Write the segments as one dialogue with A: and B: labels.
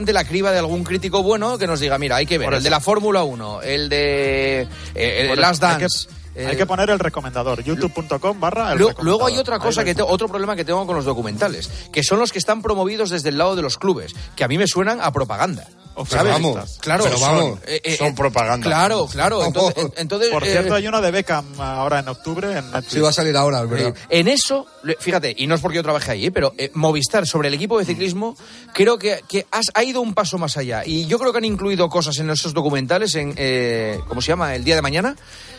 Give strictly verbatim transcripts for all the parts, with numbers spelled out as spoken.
A: la criba de algún crítico bueno que nos diga, mira, hay que ver el de la Fórmula uno, el de eh, el Last Dance.
B: Hay que, hay que poner el recomendador, youtube punto com barra el
A: Luego,
B: recomendador.
A: luego hay otra cosa, que te, otro problema que tengo con los documentales, que son los que están promovidos desde el lado de los clubes, que a mí me suenan a propaganda.
C: ¿Sabes? Vamos,
A: claro,
C: pero
A: son,
C: vamos,
A: eh, eh,
C: son propaganda.
A: Claro, claro. Entonces, entonces,
B: Por
A: eh,
B: cierto, hay uno de Beckham ahora en octubre en Netflix.
C: Sí, va a salir ahora, es verdad.
A: Eh, en eso, fíjate, y no es porque yo trabajé ahí, pero eh, Movistar sobre el equipo de ciclismo, creo que, que has, ha ido un paso más allá. Y yo creo que han incluido cosas en esos documentales, en eh, ¿cómo se llama? El día de mañana,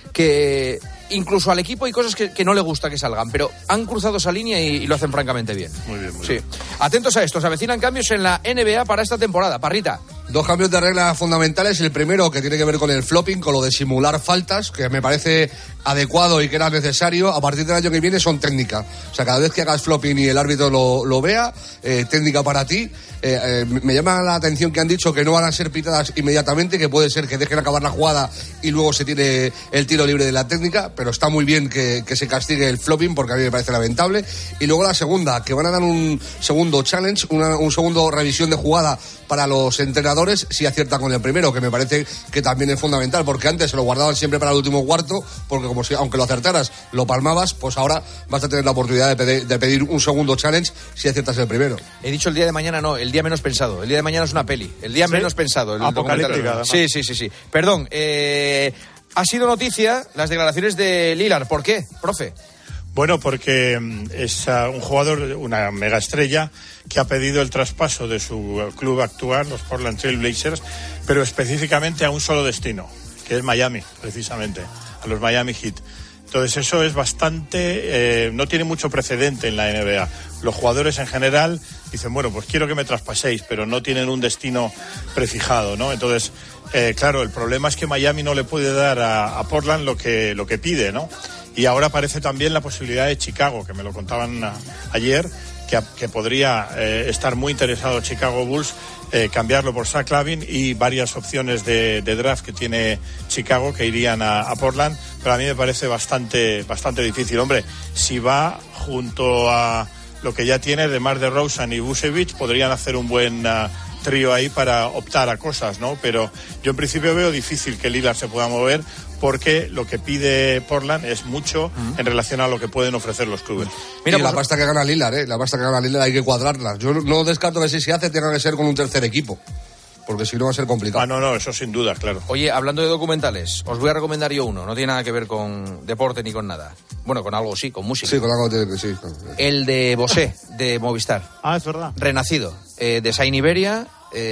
A: que incluso al equipo hay cosas que, que no le gusta que salgan, pero han cruzado esa línea y, y lo hacen francamente bien.
C: Muy bien, muy
A: sí.
C: bien.
A: Atentos a esto, se avecinan cambios en la N B A para esta temporada. Parrita.
C: Dos cambios de reglas fundamentales. El primero, que tiene que ver con el flopping, con lo de simular faltas, que me parece adecuado y que era necesario. A partir del año que viene son técnicas. O sea, cada vez que hagas flopping y el árbitro lo, lo vea, eh, técnica para ti. Eh, eh, me llama la atención que han dicho que no van a ser pitadas inmediatamente, que puede ser que dejen acabar la jugada y luego se tire el tiro libre de la técnica, pero está muy bien que, que se castigue el flopping, porque a mí me parece lamentable. Y luego la segunda, que van a dar un segundo challenge, una, un segundo revisión de jugada para los entrenadores si acierta con el primero, que me parece que también es fundamental, porque antes se lo guardaban siempre para el último cuarto, porque como si, aunque lo acertaras, lo palmabas, pues ahora vas a tener la oportunidad de pedir, de pedir un segundo challenge si aciertas el primero.
A: He dicho el día de mañana, no, el día menos pensado. El día de mañana es una peli. El día ¿Sí? menos pensado. El
B: Apocalíptica.
A: Sí, sí, sí, sí. Perdón, eh, ha sido noticia las declaraciones de Lillard. ¿Por qué, profe?
D: Bueno, porque es uh, un jugador, una mega estrella, que ha pedido el traspaso de su club actual, los Portland Trail Blazers, pero específicamente a un solo destino, que es Miami, precisamente, a los Miami Heat. Entonces eso es bastante, eh, no tiene mucho precedente en la N B A. Los jugadores en general dicen, bueno, pues quiero que me traspaséis, pero no tienen un destino prefijado, ¿no? Entonces, eh, claro, el problema es que Miami no le puede dar a, a Portland lo que, lo que pide, ¿no? Y ahora aparece también la posibilidad de Chicago, que me lo contaban a, ayer, que, a, que podría eh, estar muy interesado Chicago Bulls, eh, cambiarlo por Zach LaVine, y varias opciones de, de draft que tiene Chicago que irían a, a Portland, pero a mí me parece bastante, bastante difícil. Hombre, si va junto a lo que ya tiene DeMar DeRozan y Vucevic, podrían hacer un buen uh, trío ahí para optar a cosas, ¿no? Pero yo en principio veo difícil que Lillard se pueda mover, porque lo que pide Portland es mucho uh-huh. en relación a lo que pueden ofrecer los clubes.
C: Mira, y pues, la pasta que gana Lillard, ¿eh? La pasta que gana Lillard hay que cuadrarla. Yo no descarto que si se hace tenga que ser con un tercer equipo, porque si no va a ser complicado.
D: Ah, no, no, eso sin duda, claro.
A: Oye, hablando de documentales, os voy a recomendar yo uno, no tiene nada que ver con deporte ni con nada. Bueno, con algo sí, con música.
C: Sí, con algo de, sí.
A: El de Bosé, de Movistar.
B: Ah, es verdad.
A: Renacido, eh, de Sain Iberia,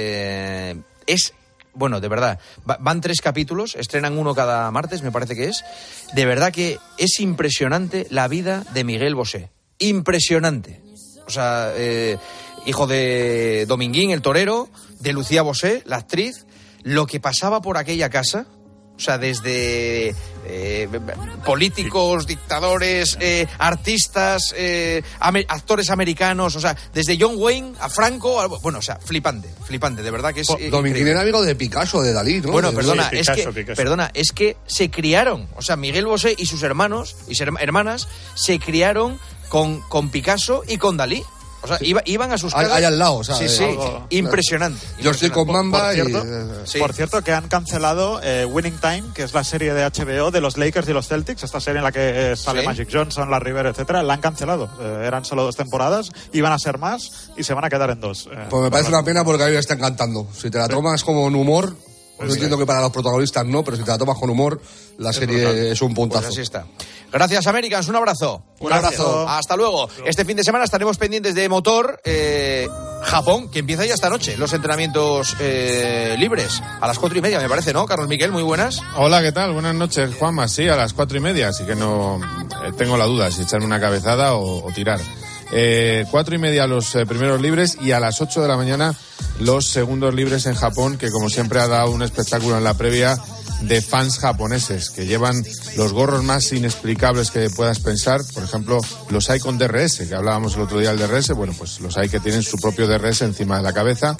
A: eh, es... Bueno, de verdad, van tres capítulos, estrenan uno cada martes, me parece que es. De verdad que es impresionante la vida de Miguel Bosé. Impresionante. O sea, eh, hijo de Dominguín, el torero, de Lucía Bosé, la actriz, lo que pasaba por aquella casa. O sea, desde eh, políticos, dictadores, eh, artistas, eh, amer- actores americanos, o sea, desde John Wayne a Franco, a, bueno, o sea, flipante, flipante, de verdad que es eh,
C: Dominguín era amigo de Picasso, de Dalí, ¿no?
A: Bueno,
C: de
A: perdona,
D: sí,
A: Picasso,
D: es que,
A: Picasso. perdona, es que se criaron, o sea, Miguel Bosé y sus hermanos y sus hermanas se criaron con, con Picasso y con Dalí. O sea, sí. iba, iban a sus casas.
C: Ahí al lado, o sea.
A: Sí, sí,
C: algo,
A: impresionante.
C: Claro. Yo estoy con Mamba
B: por, por cierto,
C: y... Eh,
B: sí. Por cierto, que han cancelado eh, Winning Time, que es la serie de H B O de los Lakers y los Celtics, esta serie en la que eh, sale ¿Sí? Magic Johnson, Larry Bird, etcétera, la han cancelado. Eh, eran solo dos temporadas, iban a ser más y se van a quedar en dos. Eh,
C: pues me parece una pena, porque a mí me está encantando. Si te la tomas como en humor... Pues yo entiendo que para los protagonistas no, pero si te la tomas con humor, la es serie brutal. Es un puntazo.
A: Pues así está. Gracias, Americans. Un abrazo.
C: Un Gracias. abrazo.
A: Hasta luego. Este fin de semana estaremos pendientes de motor eh, Japón, que empieza ya esta noche los entrenamientos eh, libres. A las cuatro y media, me parece, ¿no? Carlos Miguel, muy buenas.
E: Hola, ¿qué tal? Buenas noches, Juanma. Sí, a las cuatro y media, así que no eh, tengo la duda si echarme una cabezada o, o tirar. Eh, cuatro y media los eh, primeros libres y a las ocho de la mañana los segundos libres en Japón, que como siempre ha dado un espectáculo en la previa de fans japoneses que llevan los gorros más inexplicables que puedas pensar. Por ejemplo, los hay con D R S, que hablábamos el otro día del D R S. Bueno, pues los hay que tienen su propio D R S encima de la cabeza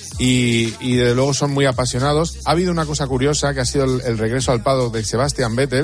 E: y, y desde luego son muy apasionados. Ha habido una cosa curiosa, que ha sido el, el regreso al paddock de Sebastian Vettel,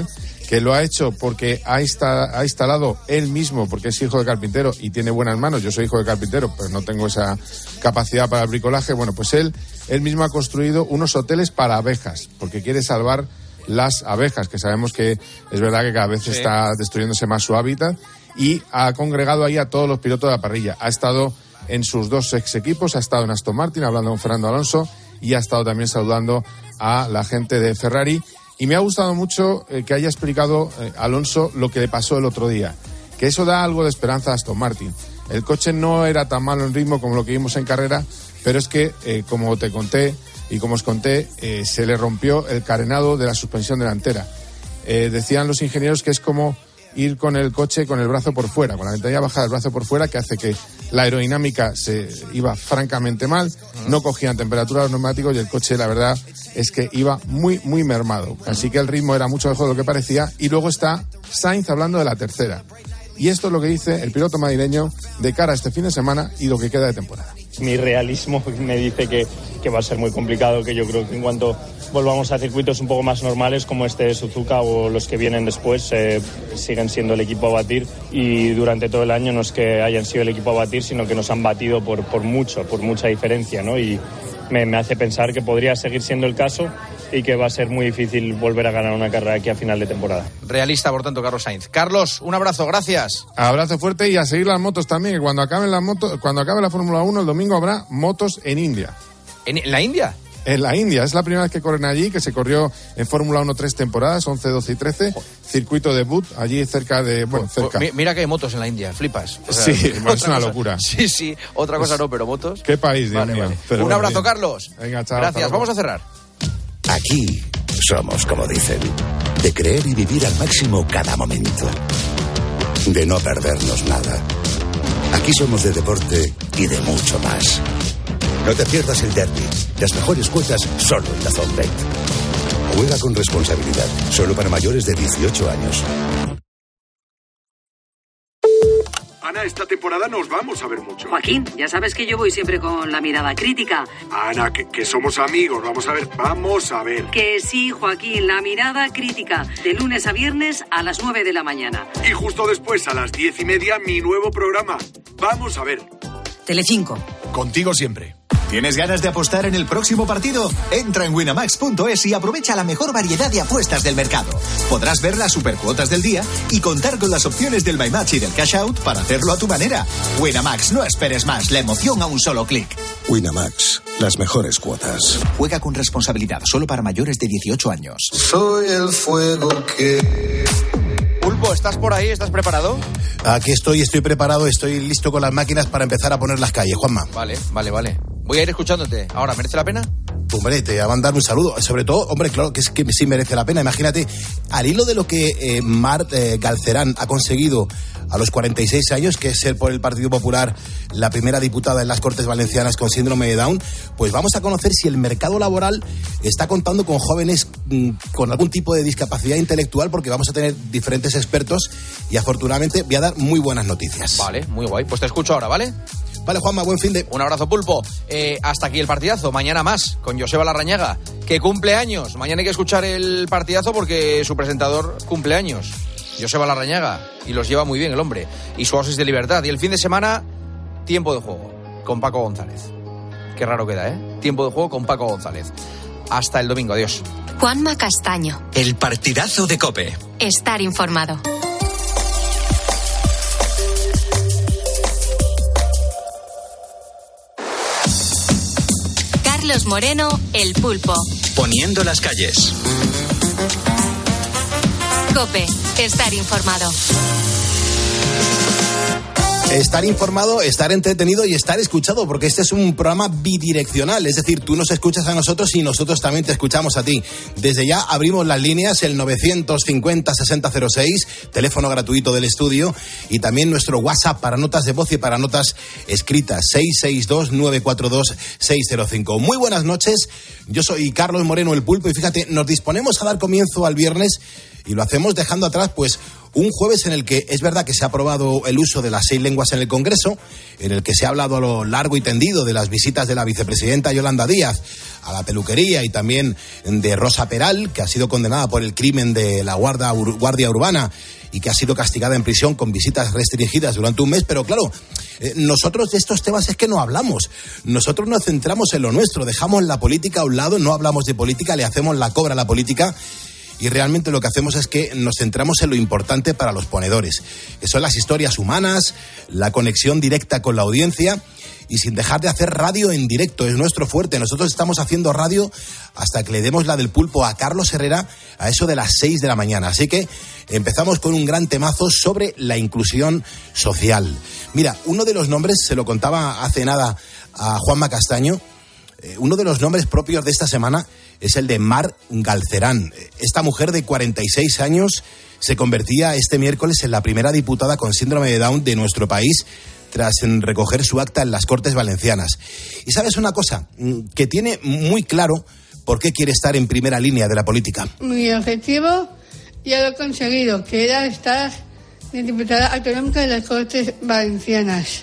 E: que lo ha hecho porque ha, insta, ha instalado él mismo, porque es hijo de carpintero y tiene buenas manos. Yo soy hijo de carpintero, pero no tengo esa capacidad para el bricolaje. Bueno, pues él, él mismo ha construido unos hoteles para abejas, porque quiere salvar las abejas, que sabemos que es verdad que cada vez sí. está destruyéndose más su hábitat, y ha congregado ahí a todos los pilotos de la parrilla. Ha estado en sus dos ex equipos, ha estado en Aston Martin hablando con Fernando Alonso y ha estado también saludando a la gente de Ferrari. Y me ha gustado mucho eh, que haya explicado eh, Alonso lo que le pasó el otro día, que eso da algo de esperanza a Aston Martin. El coche no era tan malo en ritmo como lo que vimos en carrera, pero es que, eh, como te conté y como os conté, eh, se le rompió el carenado de la suspensión delantera. Eh, decían los ingenieros que es como ir con el coche con el brazo por fuera, con la ventanilla bajada del brazo por fuera, que hace que la aerodinámica se iba francamente mal, no cogían temperatura los neumáticos y el coche, la verdad, es que iba muy, muy mermado. Así que el ritmo era mucho mejor de lo que parecía. Y luego está Sainz hablando de la tercera. Y esto es lo que dice el piloto madrileño de cara a este fin de semana y lo que queda de temporada.
F: Mi realismo me dice que, que va a ser muy complicado, que yo creo que en cuanto volvamos a circuitos un poco más normales como este de Suzuka o los que vienen después, eh, siguen siendo el equipo a batir, y durante todo el año no es que hayan sido el equipo a batir, sino que nos han batido por, por mucho, por mucha diferencia, ¿no? Y me, me hace pensar que podría seguir siendo el caso y que va a ser muy difícil volver a ganar una carrera aquí a final de temporada.
A: Realista, por tanto, Carlos Sainz. Carlos, un abrazo, gracias.
E: Abrazo fuerte y a seguir las motos también, que cuando acaben las motos, cuando acabe la Fórmula uno, el domingo habrá motos en India.
A: ¿En, en la India?
E: En la India, es la primera vez que corren allí, que se corrió en Fórmula uno tres temporadas, once, doce y trece, circuito de Butte, allí cerca de, bueno, cerca.
A: Mira que hay motos en la India, flipas.
E: O sea, sí, es una
A: cosa.
E: locura.
A: Sí, sí, otra cosa no, pero motos.
E: ¿Qué país, Dios
A: vale,
E: mío?
A: Vale.
E: Pero
A: un
E: bueno,
A: abrazo,
E: bien.
A: Carlos.
E: Venga, chao.
A: Gracias, vamos a cerrar.
G: Aquí somos como dicen, de creer y vivir al máximo cada momento, de no perdernos nada. Aquí somos de deporte y de mucho más. No te pierdas el derbi, las mejores cuotas solo en DAZN. Juega con responsabilidad, solo para mayores de dieciocho años.
H: Ana, esta temporada nos vamos a ver mucho.
I: Joaquín, ya sabes que yo voy siempre con la mirada crítica.
H: Ana, que, que somos amigos, vamos a ver, vamos a ver.
I: Que sí, Joaquín, la mirada crítica, de lunes a viernes a las nueve de la mañana.
H: Y justo después, a las diez y media, mi nuevo programa. Vamos a ver.
I: Telecinco.
H: Contigo siempre.
J: ¿Tienes ganas de apostar en el próximo partido? Entra en winamax punto es y aprovecha la mejor variedad de apuestas del mercado. Podrás ver las supercuotas del día y contar con las opciones del My Match y del Cash Out para hacerlo a tu manera. Winamax, no esperes más, la emoción a un solo clic.
G: Winamax, las mejores cuotas.
J: Juega con responsabilidad, solo para mayores de dieciocho años.
G: Soy el fuego que...
A: Pulpo, ¿estás por ahí? ¿Estás preparado?
K: Aquí estoy, estoy preparado, estoy listo con las máquinas para empezar a poner las calles, Juanma.
A: Vale, vale, vale. Voy a ir escuchándote. Ahora, ¿merece la pena?
K: Hombre, te voy a mandar un saludo. Sobre todo, hombre, claro que es que sí merece la pena. Imagínate, al hilo de lo que eh, Mart eh, Galcerán ha conseguido a los cuarenta y seis años, que es ser por el Partido Popular la primera diputada en las Cortes Valencianas con síndrome de Down, pues vamos a conocer si el mercado laboral está contando con jóvenes mmm, con algún tipo de discapacidad intelectual, porque vamos a tener diferentes expertos y afortunadamente voy a dar muy buenas noticias.
A: Vale, muy guay. Pues te escucho ahora, ¿vale?
K: Vale, Juanma, buen fin de...
A: Un abrazo, Pulpo. Eh, hasta aquí el partidazo. Mañana más, con Joseba Larrañaga, que cumple años. Mañana hay que escuchar el partidazo porque su presentador cumple años. Joseba Larrañaga. Y los lleva muy bien el hombre. Y su oasis de libertad. Y el fin de semana, tiempo de juego con Paco González. Qué raro queda, ¿eh? Tiempo de juego con Paco González. Hasta el domingo. Adiós.
L: Juanma Castaño.
J: El partidazo de COPE.
L: Estar informado. Carlos Moreno, El Pulpo.
J: Poniendo las calles.
L: COPE, estar informado.
K: Estar informado, estar entretenido y estar escuchado, porque este es un programa bidireccional, es decir, tú nos escuchas a nosotros y nosotros también te escuchamos a ti. Desde ya abrimos las líneas, el novecientos cincuenta sesenta cero seis, teléfono gratuito del estudio, y también nuestro WhatsApp para notas de voz y para notas escritas, seis seis dos nueve cuatro dos seis cero cinco. Muy buenas noches, yo soy Carlos Moreno, El Pulpo, y fíjate, nos disponemos a dar comienzo al viernes y lo hacemos dejando atrás, pues, un jueves en el que es verdad que se ha aprobado el uso de las seis lenguas en el Congreso, en el que se ha hablado a lo largo y tendido de las visitas de la vicepresidenta Yolanda Díaz a la peluquería, y también de Rosa Peral, que ha sido condenada por el crimen de la guardia, guardia urbana y que ha sido castigada en prisión con visitas restringidas durante un mes. Pero claro, eh, nosotros de estos temas es que no hablamos. Nosotros nos centramos en lo nuestro, dejamos la política a un lado, no hablamos de política, le hacemos la cobra a la política, y realmente lo que hacemos es que nos centramos en lo importante para los ponedores, que son las historias humanas, la conexión directa con la audiencia, y sin dejar de hacer radio en directo. Es nuestro fuerte. Nosotros estamos haciendo radio hasta que le demos la del pulpo a Carlos Herrera a eso de las seis de la mañana. Así que empezamos con un gran temazo sobre la inclusión social. Mira, uno de los nombres, se lo contaba hace nada a Juanma Castaño, eh, uno de los nombres propios de esta semana es el de Mar Galcerán. Esta mujer de cuarenta y seis años se convertía este miércoles en la primera diputada con síndrome de Down de nuestro país, tras recoger su acta en las Cortes Valencianas. Y sabes una cosa, que tiene muy claro por qué quiere estar en primera línea de la política.
M: Mi objetivo ya lo he conseguido, que era estar de diputada autonómica de las Cortes Valencianas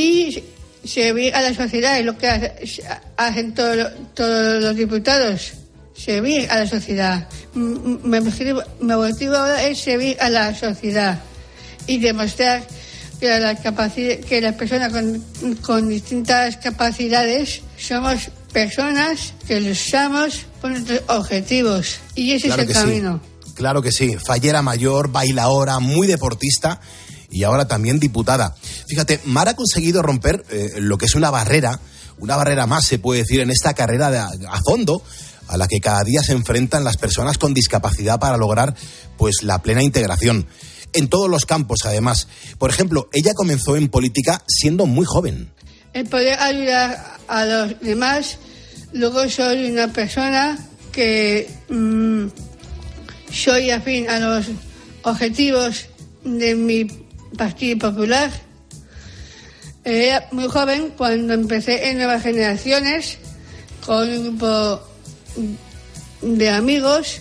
M: y servir a la sociedad, es lo que hacen todos todos los diputados, servir a la sociedad. Mi objetivo, mi objetivo ahora es servir a la sociedad y demostrar que, la capacidad, que las personas con, con distintas capacidades somos personas que luchamos por nuestros objetivos, y ese claro es el camino.
K: Sí. Claro que sí, fallera mayor, bailaora, muy deportista y ahora también diputada. Fíjate, Mar ha conseguido romper eh, lo que es una barrera, una barrera más se puede decir en esta carrera de, a fondo, a la que cada día se enfrentan las personas con discapacidad para lograr pues la plena integración. En todos los campos, además. Por ejemplo, ella comenzó en política siendo muy joven.
M: El poder ayudar a los demás. Luego soy una persona que mmm, soy afín a los objetivos de mi Partido Popular. Era muy joven cuando empecé en Nuevas Generaciones con un grupo de amigos.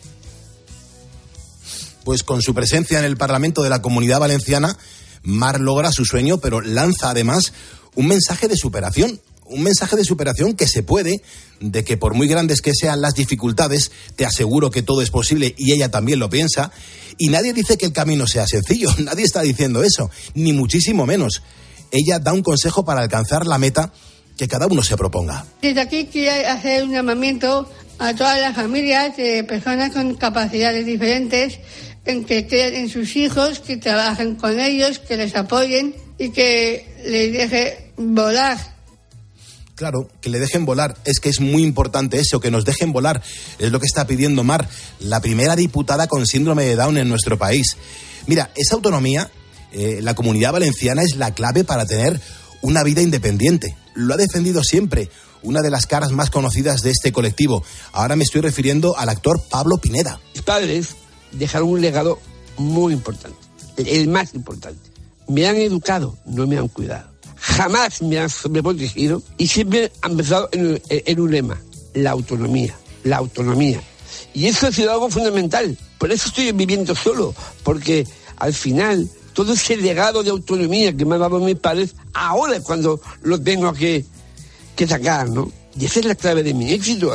K: Pues con su presencia en el Parlamento de la Comunidad Valenciana, Mar logra su sueño, pero lanza además un mensaje de superación. Un mensaje de superación que se puede, de que por muy grandes que sean las dificultades, te aseguro que todo es posible, y ella también lo piensa. Y nadie dice que el camino sea sencillo, nadie está diciendo eso, ni muchísimo menos. Ella da un consejo para alcanzar la meta que cada uno se proponga.
M: Desde aquí quiero hacer un llamamiento a todas las familias de personas con capacidades diferentes, en que crean en sus hijos, que trabajen con ellos, que les apoyen y que les dejen volar.
K: Claro, que le dejen volar. Es que es muy importante eso, que nos dejen volar. Es lo que está pidiendo Mar, la primera diputada con síndrome de Down en nuestro país. Mira, esa autonomía, eh, la Comunidad Valenciana es la clave para tener una vida independiente. Lo ha defendido siempre, una de las caras más conocidas de este colectivo. Ahora me estoy refiriendo al actor Pablo Pineda.
N: Mis padres dejaron un legado muy importante, el más importante. Me han educado, no me han cuidado. Jamás me han sobreprotegido y siempre han empezado en, en un lema: la autonomía, la autonomía. Y eso ha sido algo fundamental. Por eso estoy viviendo solo, porque al final todo ese legado de autonomía que me han dado mis padres, ahora es cuando lo tengo que, que sacar, ¿no? Y esa es la clave de mi éxito.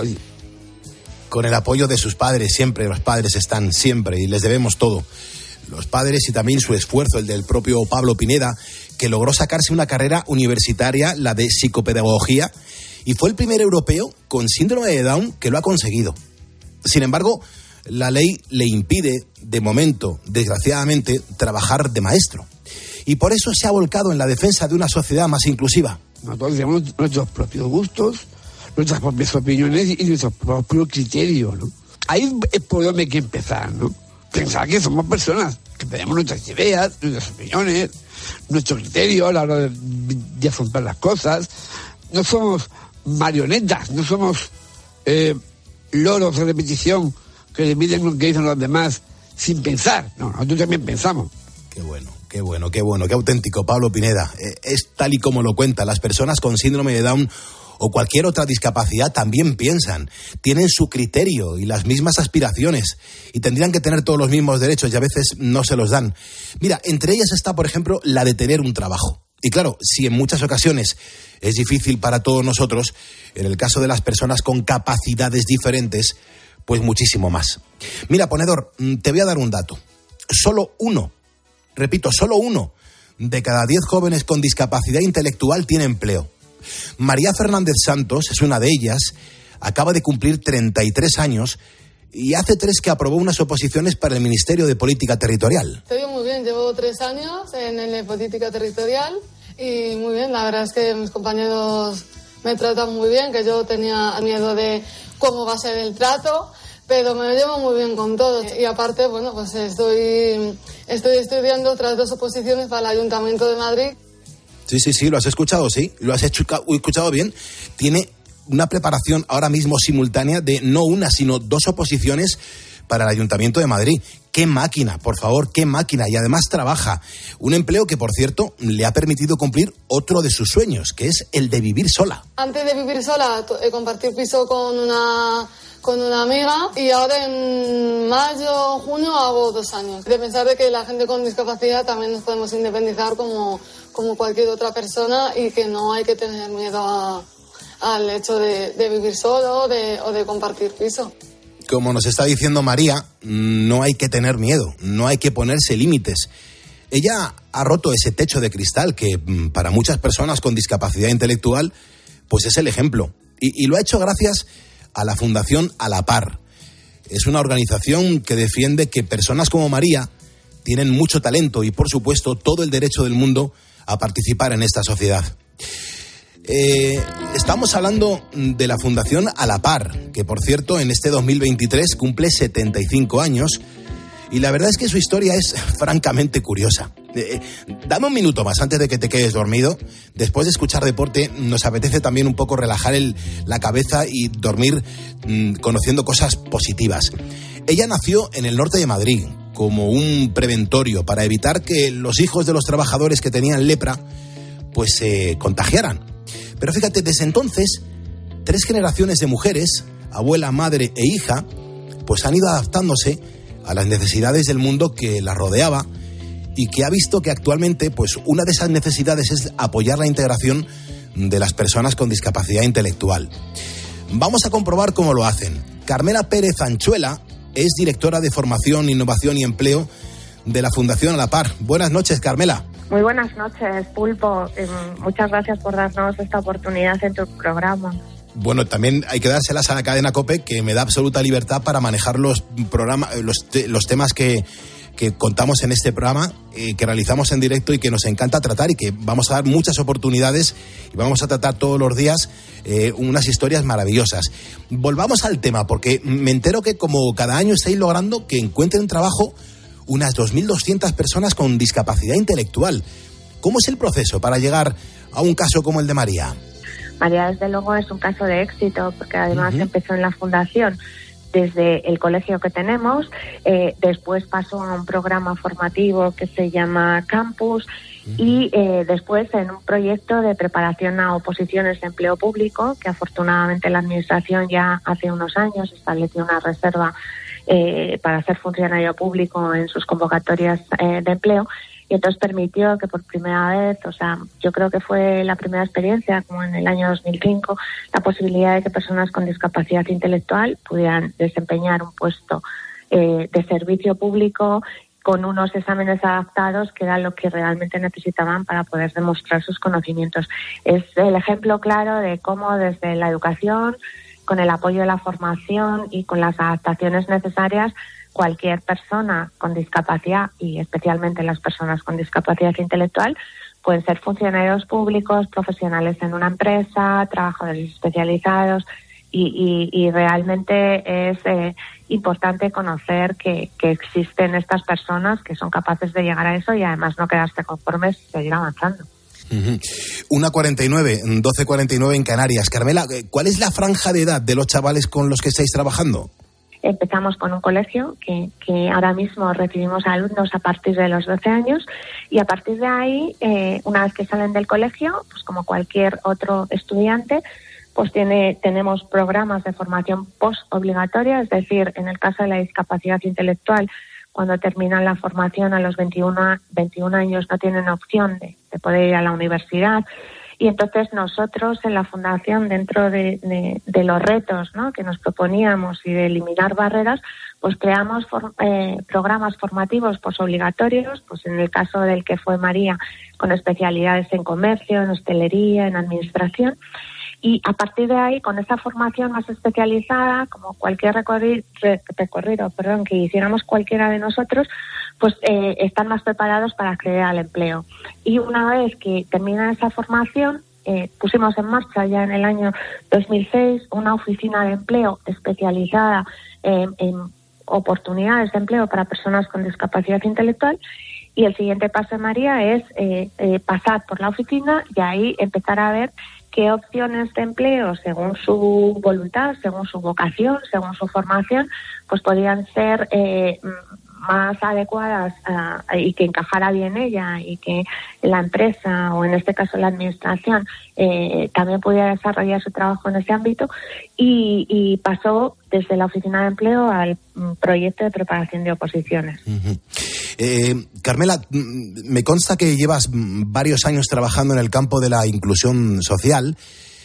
K: Con el apoyo de sus padres, siempre los padres están, siempre, y les debemos todo. Los padres y también su esfuerzo, el del propio Pablo Pineda, que logró sacarse una carrera universitaria, la de psicopedagogía, y fue el primer europeo con síndrome de Down que lo ha conseguido. Sin embargo, la ley le impide, de momento, desgraciadamente, trabajar de maestro. Y por eso se ha volcado en la defensa de una sociedad más inclusiva.
N: Nosotros tenemos nuestros propios gustos, nuestras propias opiniones y nuestros propios criterios, ¿no? Ahí es por donde hay que empezar, ¿no? Pensar que somos personas, que tenemos nuestras ideas, nuestras opiniones, nuestro criterio a la hora de, de afrontar las cosas. No somos marionetas, no somos eh, loros de repetición que repiten lo que dicen los demás sin pensar. No, nosotros también pensamos.
K: Qué bueno, qué bueno, qué bueno, qué auténtico, Pablo Pineda. Eh, es tal y como lo cuenta. Las personas con síndrome de Down o cualquier otra discapacidad también piensan, tienen su criterio y las mismas aspiraciones, y tendrían que tener todos los mismos derechos y a veces no se los dan. Mira, entre ellas está, por ejemplo, la de tener un trabajo. Y claro, si en muchas ocasiones es difícil para todos nosotros, en el caso de las personas con capacidades diferentes, pues muchísimo más. Mira, ponedor, te voy a dar un dato. Solo uno, repito, solo uno de cada diez jóvenes con discapacidad intelectual tiene empleo. María Fernández Santos es una de ellas, acaba de cumplir treinta y tres años y hace tres que aprobó unas oposiciones para el Ministerio de Política Territorial.
O: Estoy muy bien, llevo tres años en el Política Territorial y muy bien, la verdad es que mis compañeros me tratan muy bien, que yo tenía miedo de cómo va a ser el trato, pero me lo llevo muy bien con todos. Y aparte, bueno, pues estoy, estoy estudiando otras dos oposiciones para el Ayuntamiento de Madrid.
K: Sí, sí, sí, lo has escuchado, sí, lo has escuchado bien. Tiene una preparación ahora mismo simultánea de no una, sino dos oposiciones para el Ayuntamiento de Madrid. ¡Qué máquina, por favor, qué máquina! Y además trabaja. Un empleo que, por cierto, le ha permitido cumplir otro de sus sueños, que es el de vivir sola.
O: Antes de vivir sola, he compartido piso con una, con una amiga y ahora en mayo, junio hago dos años. De pensar de que la gente con discapacidad también nos podemos independizar como, como cualquier otra persona y que no hay que tener miedo a, al hecho de, de vivir solo de, o de compartir piso.
K: Como nos está diciendo María, no hay que tener miedo, no hay que ponerse límites. Ella ha roto ese techo de cristal que para muchas personas con discapacidad intelectual pues es el ejemplo. Y, y lo ha hecho gracias a la Fundación A la Par. Es una organización que defiende que personas como María tienen mucho talento y, por supuesto, todo el derecho del mundo a participar en esta sociedad. Eh, estamos hablando de la Fundación A la Par, que por cierto en este dos mil veintitrés cumple setenta y cinco años y la verdad es que su historia es francamente curiosa. Eh, dame un minuto más antes de que te quedes dormido. Después de escuchar deporte nos apetece también un poco relajar el, la cabeza y dormir mmm, conociendo cosas positivas. Ella nació en el norte de Madrid como un preventorio para evitar que los hijos de los trabajadores que tenían lepra pues se eh, contagiaran. Pero fíjate, desde entonces, tres generaciones de mujeres, abuela, madre e hija, pues han ido adaptándose a las necesidades del mundo que la rodeaba y que ha visto que actualmente, pues una de esas necesidades es apoyar la integración de las personas con discapacidad intelectual. Vamos a comprobar cómo lo hacen. Carmela Pérez Anchuela es directora de Formación, Innovación y Empleo de la Fundación A la Par. Buenas noches, Carmela.
P: Muy buenas noches, Pulpo. Eh, muchas gracias por darnos esta oportunidad en tu programa.
K: Bueno, también hay que dárselas a la cadena COPE, que me da absoluta libertad para manejar los programas, los, te, los temas que, que contamos en este programa, eh, que realizamos en directo y que nos encanta tratar y que vamos a dar muchas oportunidades y vamos a tratar todos los días eh, unas historias maravillosas. Volvamos al tema, porque me entero que como cada año estáis logrando que encuentren trabajo unas dos mil doscientas personas con discapacidad intelectual. ¿Cómo es el proceso para llegar a un caso como el de María?
P: María, desde luego, es un caso de éxito, porque además uh-huh. empezó en la fundación desde el colegio que tenemos, eh, después pasó a un programa formativo que se llama Campus uh-huh. y eh, después en un proyecto de preparación a oposiciones de empleo público, que afortunadamente la Administración ya hace unos años estableció una reserva Eh, para ser funcionario público en sus convocatorias eh, de empleo, y entonces permitió que por primera vez, o sea, yo creo que fue la primera experiencia, como en el año dos mil cinco, la posibilidad de que personas con discapacidad intelectual pudieran desempeñar un puesto eh, de servicio público con unos exámenes adaptados que eran lo que realmente necesitaban para poder demostrar sus conocimientos. Es el ejemplo claro de cómo desde la educación, con el apoyo de la formación y con las adaptaciones necesarias, cualquier persona con discapacidad, y especialmente las personas con discapacidad intelectual, pueden ser funcionarios públicos, profesionales en una empresa, trabajadores especializados, y, y, y realmente es eh, importante conocer que, que existen estas personas que son capaces de llegar a eso y además no quedarse conformes y seguir avanzando.
K: Uh-huh. una cuarenta y nueve, doce cuarenta y nueve en Canarias. Carmela, ¿cuál es la franja de edad de los chavales con los que estáis trabajando?
P: Empezamos con un colegio que, que ahora mismo recibimos a alumnos a partir de los doce años y a partir de ahí, eh, una vez que salen del colegio, pues como cualquier otro estudiante, pues tiene, tenemos programas de formación post-obligatoria, es decir, en el caso de la discapacidad intelectual, cuando terminan la formación a los veintiuno, veintiún años no tienen opción de, de poder ir a la universidad. Y entonces nosotros en la Fundación, dentro de, de, de los retos, ¿no?, que nos proponíamos y de eliminar barreras, pues creamos for, eh, programas formativos pues obligatorios, pues en el caso del que fue María, con especialidades en comercio, en hostelería, en administración. Y a partir de ahí, con esa formación más especializada, como cualquier recorrido, recorrido perdón, que hiciéramos cualquiera de nosotros, pues eh, están más preparados para acceder al empleo. Y una vez que termina esa formación, eh, pusimos en marcha ya en el año dos mil seis una oficina de empleo especializada eh, en oportunidades de empleo para personas con discapacidad intelectual. Y el siguiente paso de María es eh, eh, pasar por la oficina y ahí empezar a ver qué opciones de empleo, según su voluntad, según su vocación, según su formación, pues podían ser eh, más adecuadas uh, y que encajara bien ella y que la empresa, o en este caso la administración, eh, también pudiera desarrollar su trabajo en ese ámbito. Y, y pasó desde la oficina de empleo al um, proyecto de preparación de oposiciones.
K: Uh-huh. Eh, Carmela, me consta que llevas varios años trabajando en el campo de la inclusión social.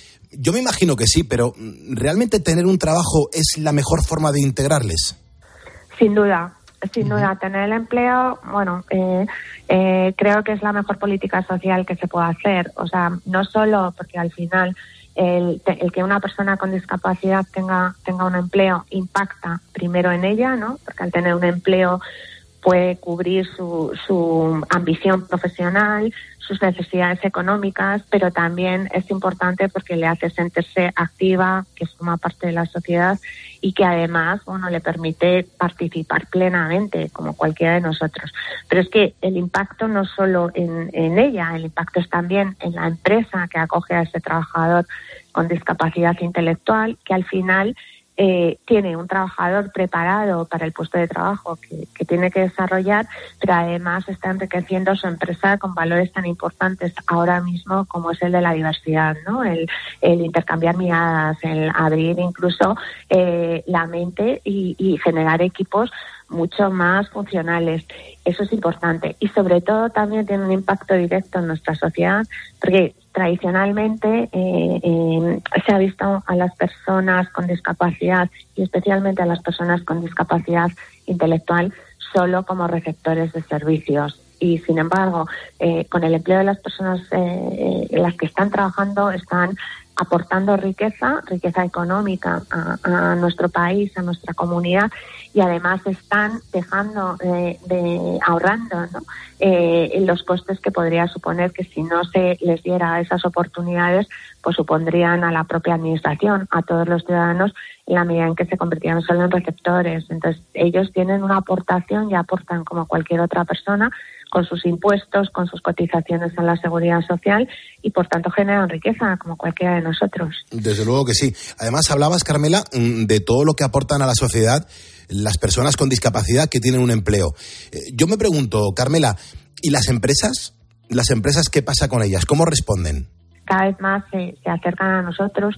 K: Yo me imagino que sí, pero ¿realmente tener un trabajo es la mejor forma de integrarles?
P: Sin duda, sin duda. Tener el empleo, bueno, eh, eh, creo que es la mejor política social que se puede hacer. O sea, no solo porque al final el, el que una persona con discapacidad tenga, tenga un empleo impacta primero en ella, ¿no? Porque al tener un empleo puede cubrir su, su ambición profesional, sus necesidades económicas, pero también es importante porque le hace sentirse activa, que forma parte de la sociedad y que además, bueno, le permite participar plenamente como cualquiera de nosotros. Pero es que el impacto no solo en, en ella, el impacto es también en la empresa que acoge a ese trabajador con discapacidad intelectual, que al final Eh, tiene un trabajador preparado para el puesto de trabajo que, que tiene que desarrollar, pero además está enriqueciendo su empresa con valores tan importantes ahora mismo como es el de la diversidad, ¿no? El, el intercambiar miradas, el abrir incluso eh, la mente y, y generar equipos mucho más funcionales. Eso es importante. Y sobre todo también tiene un impacto directo en nuestra sociedad, porque tradicionalmente eh, eh, se ha visto a las personas con discapacidad y especialmente a las personas con discapacidad intelectual solo como receptores de servicios. Y sin embargo, eh, con el empleo de las personas eh, las que están trabajando están aportando riqueza, riqueza económica a, a nuestro país, a nuestra comunidad, y además están dejando eh, de ahorrando, ¿no? eh, los costes que podría suponer que si no se les diera esas oportunidades, pues supondrían a la propia administración, a todos los ciudadanos, en la medida en que se convirtieran solo en receptores. Entonces, ellos tienen una aportación y aportan como cualquier otra persona, con sus impuestos, con sus cotizaciones a la seguridad social y por tanto generan riqueza como cualquiera de nosotros.
K: Desde luego que sí. Además hablabas, Carmela, de todo lo que aportan a la sociedad las personas con discapacidad que tienen un empleo. Yo me pregunto, Carmela, ¿y las empresas? ¿Las empresas qué pasa con ellas? ¿Cómo responden?
P: Cada vez más se, se acercan a nosotros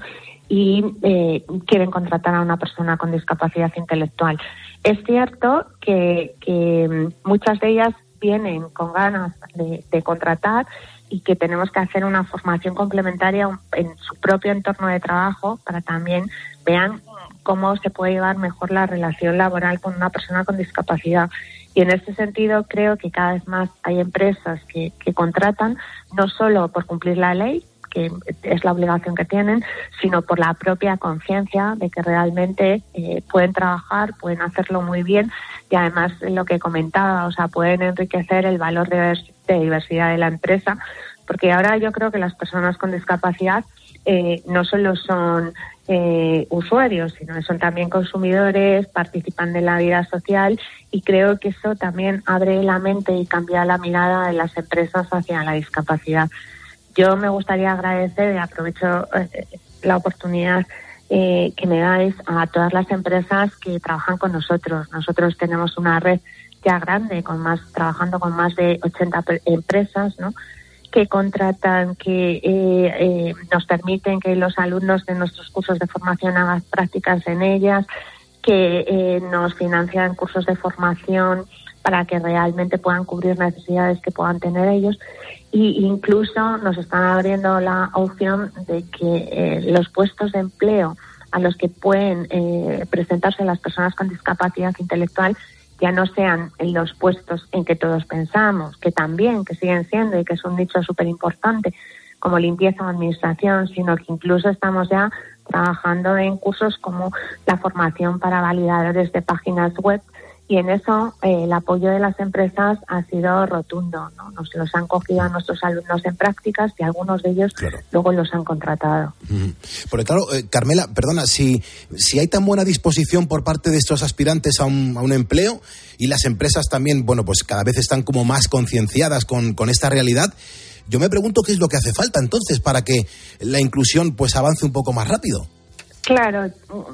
P: y eh, quieren contratar a una persona con discapacidad intelectual. Es cierto que, que muchas de ellas vienen con ganas de, de contratar y que tenemos que hacer una formación complementaria en su propio entorno de trabajo para también vean cómo se puede llevar mejor la relación laboral con una persona con discapacidad. Y en este sentido creo que cada vez más hay empresas que, que contratan no solo por cumplir la ley, que es la obligación que tienen, sino por la propia conciencia de que realmente eh, pueden trabajar, pueden hacerlo muy bien y además lo que comentaba, o sea, pueden enriquecer el valor de, de diversidad de la empresa, porque ahora yo creo que las personas con discapacidad eh, no solo son eh, usuarios, sino que son también consumidores, participan de la vida social y creo que eso también abre la mente y cambia la mirada de las empresas hacia la discapacidad. Yo me gustaría agradecer y aprovecho eh, la oportunidad eh, que me dais a todas las empresas que trabajan con nosotros. Nosotros tenemos una red ya grande, con más trabajando con más de ochenta empresas, ¿no?, que contratan, que eh, eh, nos permiten que los alumnos de nuestros cursos de formación hagan prácticas en ellas, que eh, nos financian cursos de formación para que realmente puedan cubrir necesidades que puedan tener ellos, y incluso nos están abriendo la opción de que eh, los puestos de empleo a los que pueden eh, presentarse las personas con discapacidad intelectual ya no sean en los puestos en que todos pensamos, que también, que siguen siendo y que es un nicho súper importante, como limpieza o administración, sino que incluso estamos ya trabajando en cursos como la formación para validadores de páginas web, y en eso eh, el apoyo de las empresas ha sido rotundo, ¿no? Nos los han cogido a nuestros alumnos en prácticas y algunos de ellos claro. luego los han contratado.
K: Mm. Porque claro, eh, Carmela, perdona, si, si hay tan buena disposición por parte de estos aspirantes a un, a un empleo, y las empresas también, bueno, pues cada vez están como más concienciadas con, con esta realidad, yo me pregunto qué es lo que hace falta entonces para que la inclusión pues avance un poco más rápido.
P: Claro,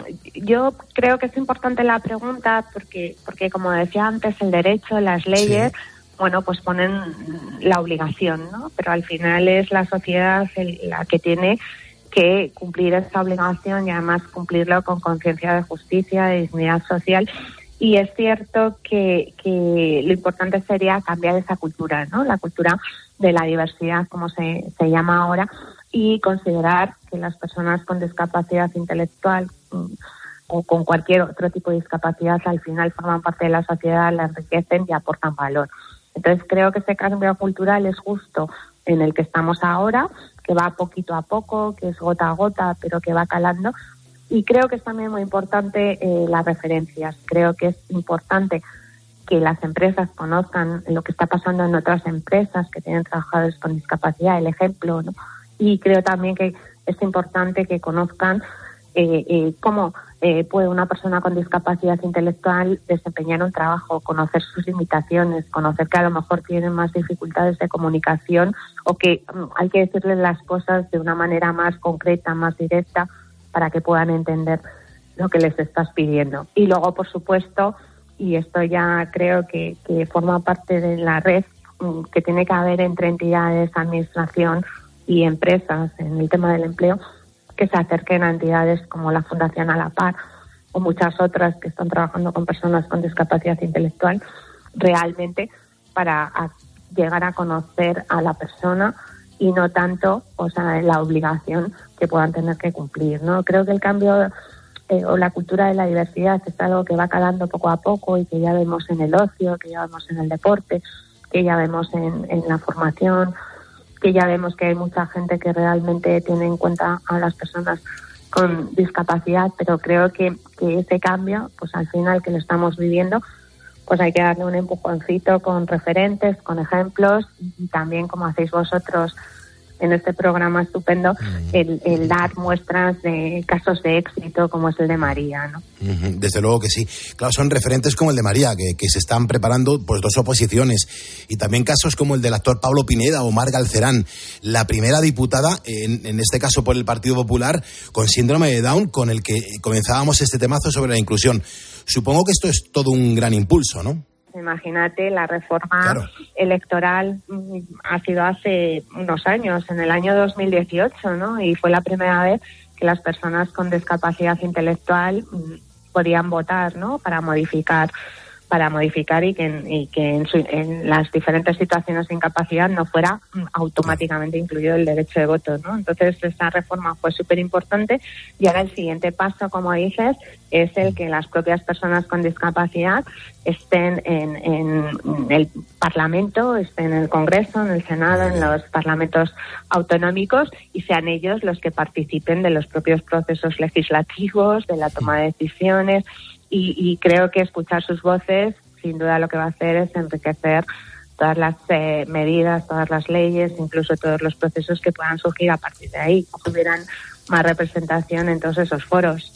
P: yo creo que es importante la pregunta porque, porque como decía antes, el derecho, las leyes, sí. bueno, pues ponen la obligación, ¿no? Pero al final es la sociedad la que tiene que cumplir esa obligación y además cumplirlo con conciencia de justicia, de dignidad social. Y es cierto que, que lo importante sería cambiar esa cultura, ¿no? La cultura de la diversidad, como se, se llama ahora, y considerar que las personas con discapacidad intelectual mm, o con cualquier otro tipo de discapacidad al final forman parte de la sociedad, la enriquecen y aportan valor. Entonces creo que ese cambio cultural es justo en el que estamos ahora, que va poquito a poco, que es gota a gota, pero que va calando. Y creo que es también muy importante eh, las referencias. Creo que es importante que las empresas conozcan lo que está pasando en otras empresas que tienen trabajadores con discapacidad, el ejemplo, ¿no? Y creo también que es importante que conozcan eh, eh, cómo eh, puede una persona con discapacidad intelectual desempeñar un trabajo, conocer sus limitaciones, conocer que a lo mejor tienen más dificultades de comunicación o que um, hay que decirles las cosas de una manera más concreta, más directa, para que puedan entender lo que les estás pidiendo. Y luego, por supuesto, y esto ya creo que, que forma parte de la red um, que tiene que haber entre entidades, administración y empresas en el tema del empleo, que se acerquen a entidades como la Fundación A la Par o muchas otras que están trabajando con personas con discapacidad intelectual, realmente para a llegar a conocer a la persona y no tanto, o sea, la obligación que puedan tener que cumplir, ¿no? Creo que el cambio eh, o la cultura de la diversidad es algo que va calando poco a poco y que ya vemos en el ocio, que ya vemos en el deporte, que ya vemos en, en la formación, que ya vemos que hay mucha gente que realmente tiene en cuenta a las personas con discapacidad, pero creo que, que ese cambio, pues al final que lo estamos viviendo, pues hay que darle un empujoncito con referentes, con ejemplos y también, como hacéis vosotros en este programa estupendo, el, el dar muestras de casos de éxito como es el de María, ¿no?
K: Desde luego que sí. Claro, son referentes como el de María, que, que se están preparando pues dos oposiciones, y también casos como el del actor Pablo Pineda o Mar Galcerán, la primera diputada, en, en este caso por el Partido Popular, con síndrome de Down, con el que comenzábamos este temazo sobre la inclusión. Supongo que esto es todo un gran impulso, ¿no?
P: Imagínate, la reforma
K: claro.
P: electoral ha sido hace unos años, en el año dos mil dieciocho, ¿no? Y fue la primera vez que las personas con discapacidad intelectual podían votar, ¿no? Para modificar, para modificar y que, y que en, su, en las diferentes situaciones de incapacidad no fuera automáticamente incluido el derecho de voto, ¿no? Entonces esa reforma fue súper importante y ahora el siguiente paso, como dices, es el que las propias personas con discapacidad estén en, en el Parlamento, estén en el Congreso, en el Senado, en los parlamentos autonómicos y sean ellos los que participen de los propios procesos legislativos, de la toma de decisiones. Y, y creo que escuchar sus voces, sin duda lo que va a hacer es enriquecer todas las eh, medidas, todas las leyes, incluso todos los procesos que puedan surgir a partir de ahí, que tuvieran más representación en todos esos foros.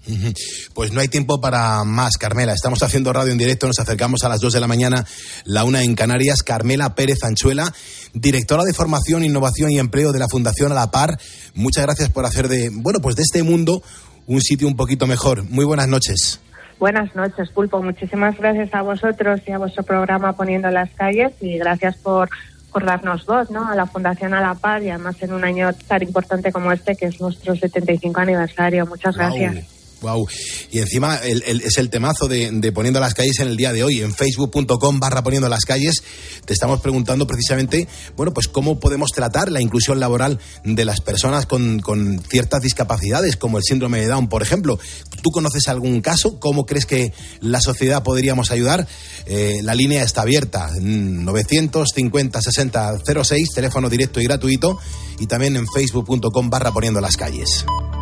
K: Pues no hay tiempo para más, Carmela. Estamos haciendo radio en directo, nos acercamos a las dos de la mañana, la una en Canarias. Carmela Pérez Anchuela, directora de Formación, Innovación y Empleo de la Fundación A la Par. Muchas gracias por hacer de, bueno, pues de este mundo un sitio un poquito mejor. Muy buenas noches.
P: Buenas noches, Pulpo. Muchísimas gracias a vosotros y a vuestro programa Poniendo las Calles y gracias por, por darnos voz, ¿no? A la Fundación A la Par y además en un año tan importante como este que es nuestro setenta y cinco aniversario. Muchas gracias.
K: Wow. Wow. Y encima el, el, es el temazo de, de Poniendo las Calles en el día de hoy. En facebook.com barra Poniendo las Calles te estamos preguntando precisamente, bueno, pues cómo podemos tratar la inclusión laboral de las personas con, con ciertas discapacidades, como el síndrome de Down, por ejemplo. ¿Tú conoces algún caso? ¿Cómo crees que la sociedad podríamos ayudar? Eh, la línea está abierta, novecientos cincuenta sesenta cero seis, teléfono directo y gratuito, y también en facebook.com barra Poniendo las Calles.